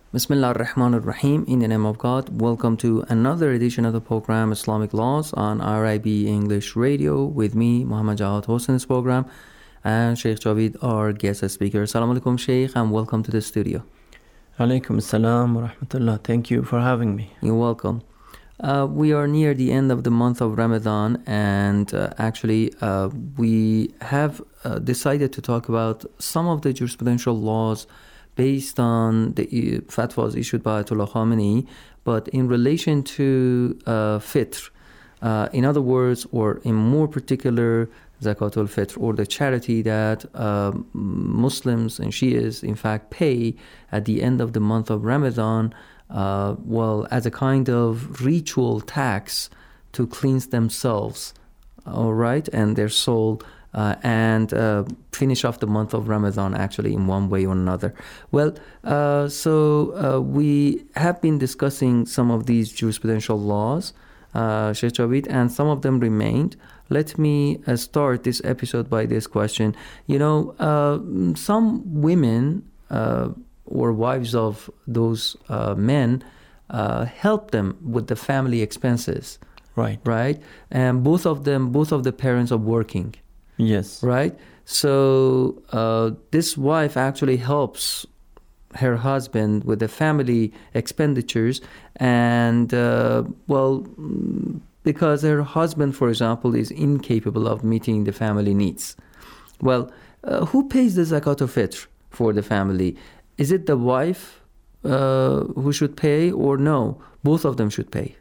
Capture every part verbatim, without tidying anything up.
Bismillah ar-Rahman ar-Rahim. In the name of God, welcome to another edition of the program Islamic Laws on R I B English Radio with me, Muhammad Jawad Hossain's program, and Sheikh Javid, our guest speaker. Assalamu alaikum, Sheikh, and welcome to the studio. Alaikum assalam wa rahmatullah. Thank you for having me. You're welcome. Uh, we are near the end of the month of Ramadan, and uh, actually uh, we have uh, decided to talk about some of the jurisprudential laws based on the fatwas issued by Ayatollah Khamenei, but in relation to uh, fitr, uh, in other words, or in more particular, Zakatul Fitr, or the charity that uh, Muslims and Shias in fact pay at the end of the month of Ramadan, uh, well, as a kind of ritual tax to cleanse themselves, all right, and their soul, Uh, and uh, finish off the month of Ramadan actually in one way or another. Well, uh, so uh, we have been discussing some of these jurisprudential laws, uh, Sheikh Javid, and some of them remained. Let me uh, start this episode by this question. You know, uh, some women uh, or wives of those uh, men uh, help them with the family expenses. Right. Right? And both of them, both of the parents are working. Yes. Right? So uh, this wife actually helps her husband with the family expenditures, and uh, well, because her husband, for example, is incapable of meeting the family needs. Well, uh, who pays the Zakat al-Fitr for the family? Is it the wife uh, who should pay, or no, both of them should pay?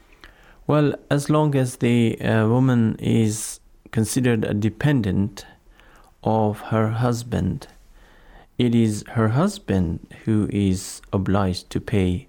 Well, as long as the uh, woman is considered a dependent of her husband, it is her husband who is obliged to pay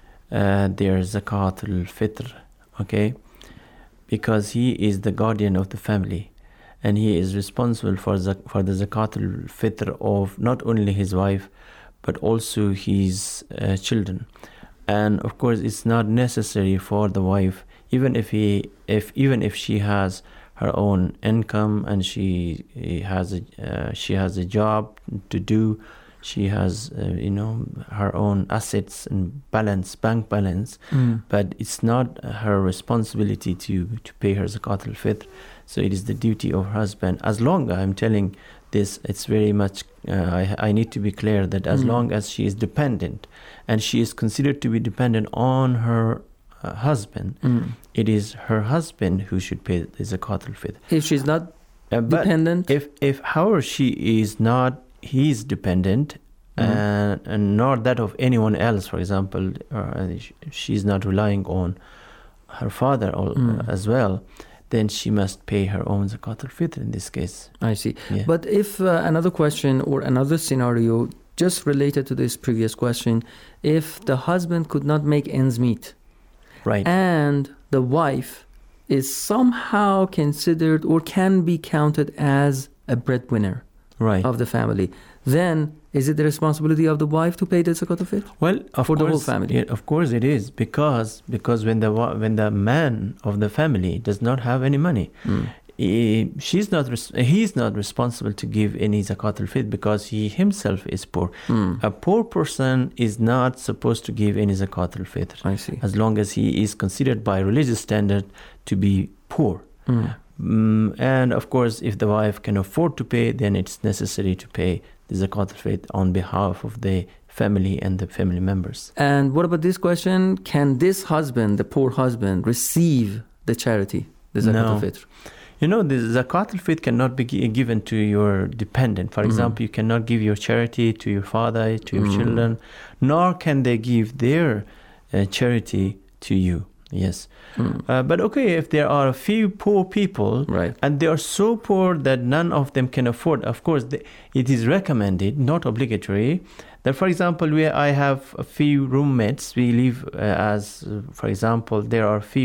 uh, their zakat al-fitr, okay? Because he is the guardian of the family, and he is responsible for zak- for the zakat al-fitr of not only his wife, but also his uh, children. And of course, it's not necessary for the wife, even if he, if even if she has her own income and she has a uh, she has a job to do, she has uh, you know her own assets and balance, bank balance, mm. but it's not her responsibility to to pay her zakat al-fitr. So it is the duty of her husband. As long I'm telling this, it's very much uh, I, I need to be clear that as mm. long as she is dependent, and she is considered to be dependent on her Uh, husband, mm. it is her husband who should pay the zakat al-fitr. If she's not uh, dependent, if if however she is not, he is dependent, mm. and, and not that of anyone else. For example, uh, she's not relying on her father or, mm. uh, as well. Then she must pay her own zakat al-fitr in this case. I see. Yeah. But if uh, another question or another scenario just related to this previous question, if the husband could not make ends meet, right, and the wife is somehow considered or can be counted as a breadwinner, right, of the family, then is it the responsibility of the wife to pay the zakat al-fitr? Well, of for course, the whole family. Yeah, of course it is, because because when the when the man of the family does not have any money, mm. he, she's not he's not responsible to give any zakat al-fitr, because he himself is poor. Mm. A poor person is not supposed to give any zakat al-fitr. I see. As long as he is considered by religious standard to be poor. Mm. Mm, and of course, if the wife can afford to pay, then it's necessary to pay the zakat al-fitr on behalf of the family and the family members. And what about this question? Can this husband, the poor husband, receive the charity, the zakat no. al-fitr? You know, the zakat al-fitr cannot be given to your dependent. For example, mm. you cannot give your charity to your father, to your mm. children, nor can they give their uh, charity to you. Yes. Mm. Uh, but okay, if there are a few poor people, right, and they are so poor that none of them can afford, of course, they, it is recommended, not obligatory, that, for example, we, I have a few roommates. We live uh, as, uh, for example, there are a few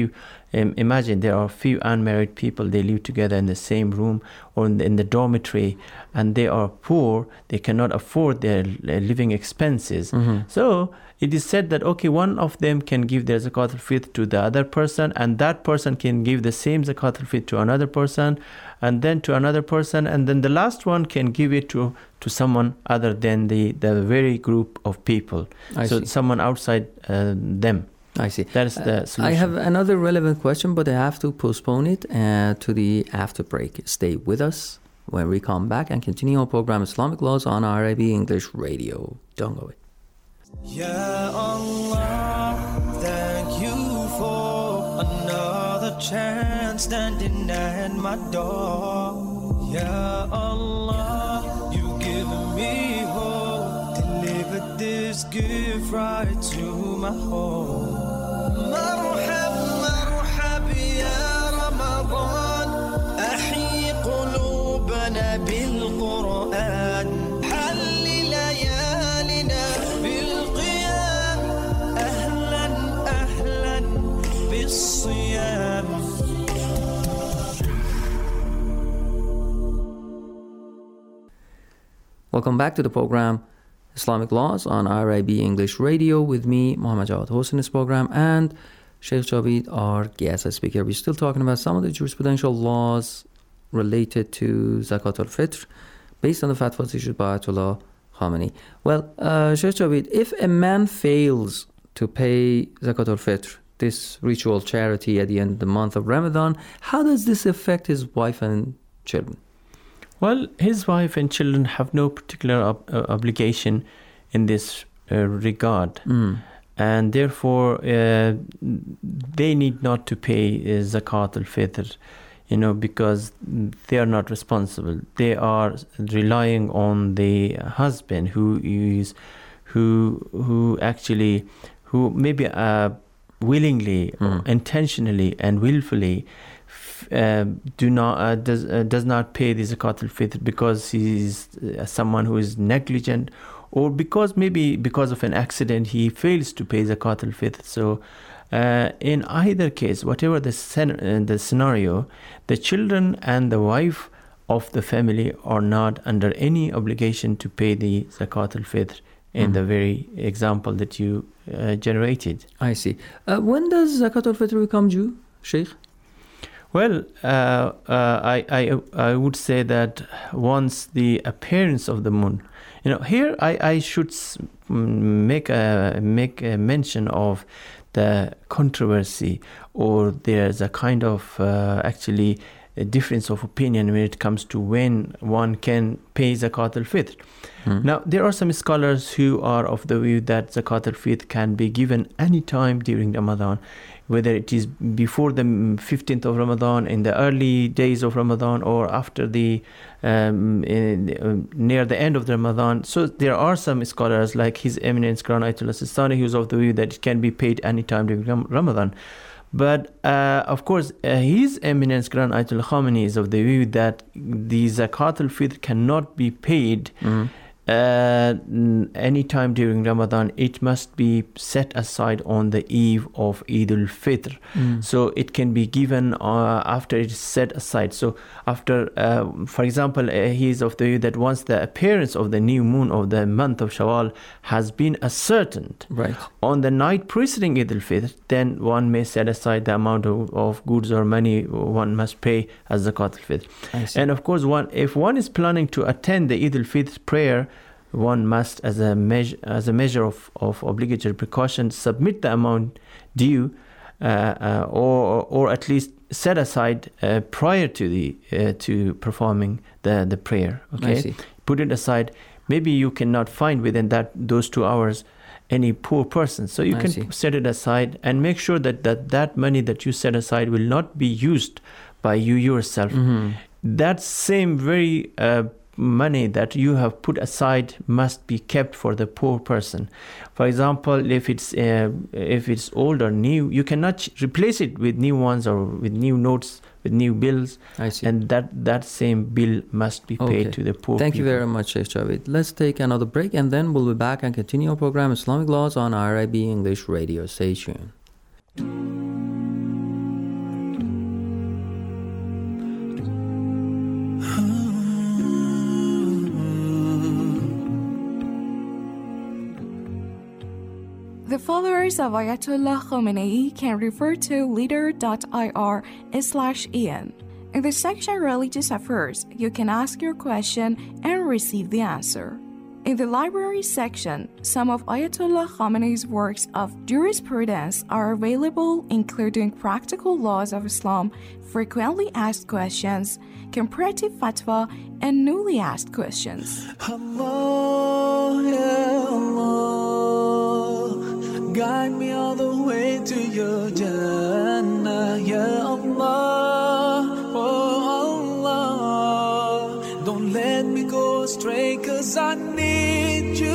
Um, imagine there are a few unmarried people, they live together in the same room or in the, in the dormitory, and they are poor, they cannot afford their living expenses. Mm-hmm. So it is said that, okay, one of them can give their zakat al-fitr to the other person, and that person can give the same zakat al-fitr to another person, and then to another person, and then the last one can give it to, to someone other than the, the very group of people. I so see. someone outside uh, them. I see. That is the Uh, solution. I have another relevant question, but I have to postpone it uh, to the after break. Stay with us when we come back and continue our program Islamic Laws on R I B English Radio. Don't go away. Ya Allah, thank you for another chance standing at my door. Ya Allah, you given me hope, delivered this gift right to my home. مرحب مرحب يا رمضان، أحيي قلوبنا بالقرآن، حل ليالنا بالقيام، أهلا أهلا بالصيام. Welcome back to the program Islamic Laws on R I B English Radio with me, Muhammad Jawad Hossein, in this program, and Sheikh Javid, our guest speaker. We're still talking about some of the jurisprudential laws related to Zakat al-Fitr based on the fatwas issued by Ayatollah Khamenei. Well, uh, Sheikh Javid, if a man fails to pay Zakat al-Fitr, this ritual charity at the end of the month of Ramadan, how does this affect his wife and children? Well, his wife and children have no particular ob- uh, obligation in this uh, regard. Mm. And therefore, uh, they need not to pay uh, Zakat al-Fitr, you know, because they are not responsible. They are relying on the husband who is, who who actually, who maybe uh, willingly, Mm. or intentionally and willfully Uh, do not uh, does uh, does not pay the zakat al-fitr because he is uh, someone who is negligent, or because maybe because of an accident he fails to pay zakat al-fitr. So uh, in either case, whatever the scen- uh, the scenario, the children and the wife of the family are not under any obligation to pay the zakat al-fitr in Mm. the very example that you uh, generated. I see. Uh, when does Zakat al-Fitr become due, Sheikh? Well, uh, uh, I, I I would say that once the appearance of the moon, you know, here I, I should make a make a mention of the controversy, or there's a kind of uh, actually a difference of opinion when it comes to when one can pay Zakat al-Fitr. Hmm. Now, there are some scholars who are of the view that Zakat al-Fitr can be given any time during Ramadan, whether it is before the fifteenth of Ramadan, in the early days of Ramadan, or after the um, in, uh, near the end of the Ramadan. So there are some scholars like His Eminence Grand Ayatollah Sistani who is of the view that it can be paid any time during Ram- Ramadan. But uh, of course, uh, His Eminence Grand Ayatollah Khamenei is of the view that the Zakat al-Fitr cannot be paid Mm. uh, any time during Ramadan. It must be set aside on the eve of Eid al-Fitr. Mm. So it can be given uh, after it is set aside. So after, uh, for example, uh, he is of the view that once the appearance of the new moon of the month of Shawwal has been ascertained, Right. on the night preceding Eid al-Fitr, then one may set aside the amount of, of goods or money one must pay as Zakat al-Fitr. I see. And of course, one if one is planning to attend the Eid al-Fitr prayer, one must, as a measure, as a measure of, of obligatory precaution, submit the amount due, uh, uh, or or at least set aside uh, prior to the uh, to performing the the prayer. Okay, I see. put it aside. Maybe you cannot find within that those two hours any poor person, so you I can see. set it aside and make sure that, that that money that you set aside will not be used by you yourself. Mhm. That same very uh, money that you have put aside must be kept for the poor person. For example, if it's uh, if it's old or new, you cannot ch- replace it with new ones or with new notes, with new bills, I see. and that that same bill must be paid Okay. to the poor Thank you people. very much, Sheikh Javid. Let's take another break and then we'll be back and continue our program Islamic Laws on R I B English Radio. Stay tuned. The followers of Ayatollah Khomeini can refer to leader.ir slash en. In the section Religious Affairs, you can ask your question and receive the answer. In the library section, some of Ayatollah Khomeini's works of jurisprudence are available, including Practical Laws of Islam, Frequently Asked Questions, Comparative Fatwa, and Newly Asked Questions. Allah, ya Allah, guide me all the way to your Jannah, ya Allah, oh Allah, don't let me go astray, 'cause I need you.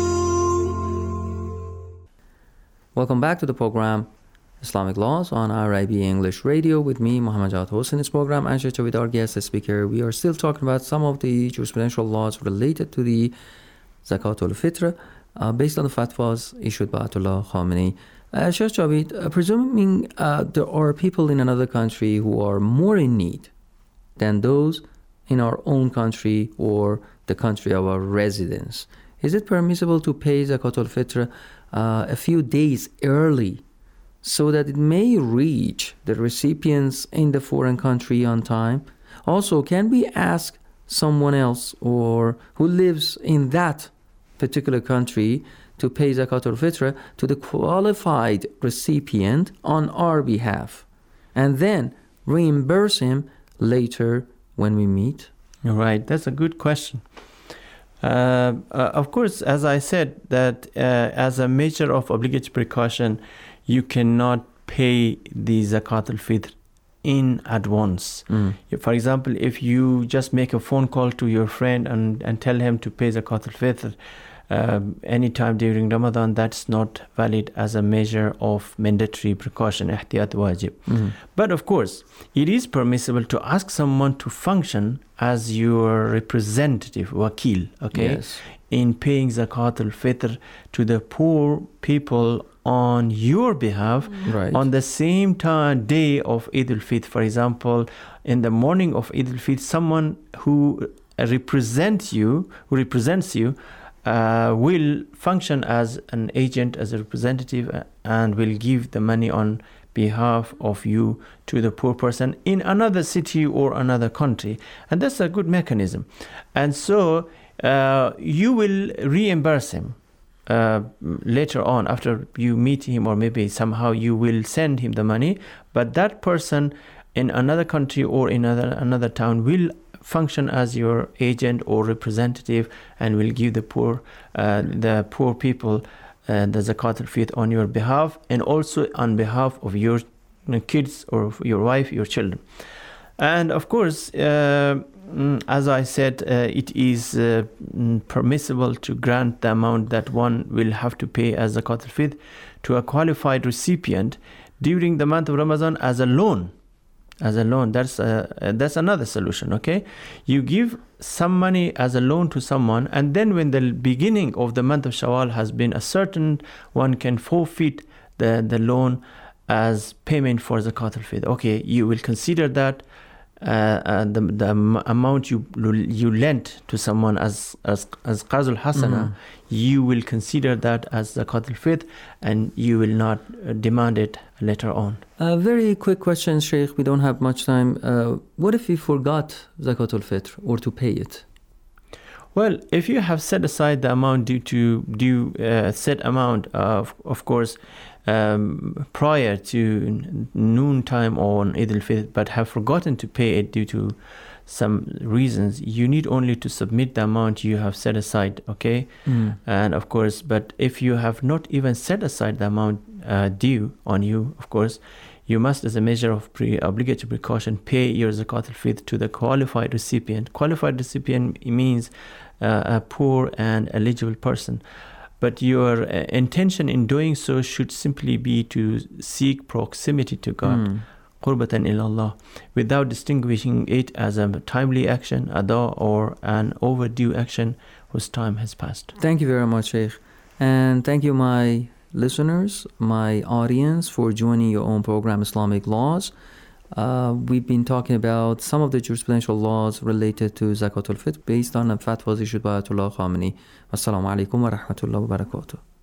Welcome back to the program Islamic Laws on R I B English Radio with me, Muhammad Jawad Hossein. This program, and with our guest speaker, we are still talking about some of the jurisprudential laws related to the Zakat al-Fitr uh, based on the fatwas issued by Ayatollah Khomeini. Uh, Sheikh Javed, uh, presuming uh, there are people in another country who are more in need than those in our own country or the country of our residence, is it permissible to pay Zakat al-Fitr uh, a few days early so that it may reach the recipients in the foreign country on time? Also, can we ask someone else or who lives in that particular country to pay Zakat al-Fitr to the qualified recipient on our behalf and then reimburse him later when we meet? Right, that's a good question. Uh, uh, of course, as I said, that uh, as a measure of obligatory precaution, you cannot pay the Zakat al-Fitr in advance. Mm. For example, if you just make a phone call to your friend and, and tell him to pay Zakat al-Fitr um, anytime during Ramadan, that's not valid as a measure of mandatory precaution, ihtiyat wajib. Mm. But of course, it is permissible to ask someone to function as your representative, wakil, okay, Yes. in paying Zakat al-Fitr to the poor people on your behalf Right. on the same time day of Eid al-Fitr. For example, in the morning of Eid al-Fitr, someone who represents you, who represents you, uh, will function as an agent, as a representative, uh, and will give the money on behalf of you to the poor person in another city or another country. And that's a good mechanism. And so uh, you will reimburse him Uh, later on, after you meet him, or maybe somehow you will send him the money, but that person in another country or in another, another town will function as your agent or representative and will give the poor uh, the poor people uh, the Zakat al-Fitr on your behalf, and also on behalf of your you know, kids or your wife, your children. And of course, uh, as I said, uh, it is uh, permissible to grant the amount that one will have to pay as Zakat al-Fitr to a qualified recipient during the month of Ramadan as a loan. As a loan, that's a, that's another solution, okay? You give some money as a loan to someone, and then when the beginning of the month of Shawwal has been ascertained, one can forfeit the, the loan as payment for Zakat al-Fitr. Okay, you will consider that Uh, uh, the the amount you you lent to someone as as as qarz al-hasana, mm-hmm. you will consider that as Zakat al-Fitr, and you will not uh, demand it later on. A uh, very quick question, Sheikh. We don't have much time. Uh, what if we forgot Zakat al-Fitr or to pay it? Well, if you have set aside the amount due to due uh, set amount of of course um, prior to noon time on Eid al-Fitr, but have forgotten to pay it due to some reasons, you need only to submit the amount you have set aside, okay? Mm. And of course, but if you have not even set aside the amount uh, due on you, of course, you must, as a measure of pre obligatory precaution, pay your Zakat al-Fitr to the qualified recipient. Qualified recipient means uh, a poor and eligible person. But your uh, intention in doing so should simply be to seek proximity to God, Mm. qurbatan ilallah, without distinguishing it as a timely action, ada, or an overdue action whose time has passed. Thank you very much, Sheikh. And thank you, my listeners, my audience, for joining your own program, Islamic Laws. Uh, we've been talking about some of the jurisprudential laws related to Zakat al-Fitr based on fatwas issued by Ayatollah Khomeini. Wassalamu alaikum wa rahmatullahi wa barakatuh.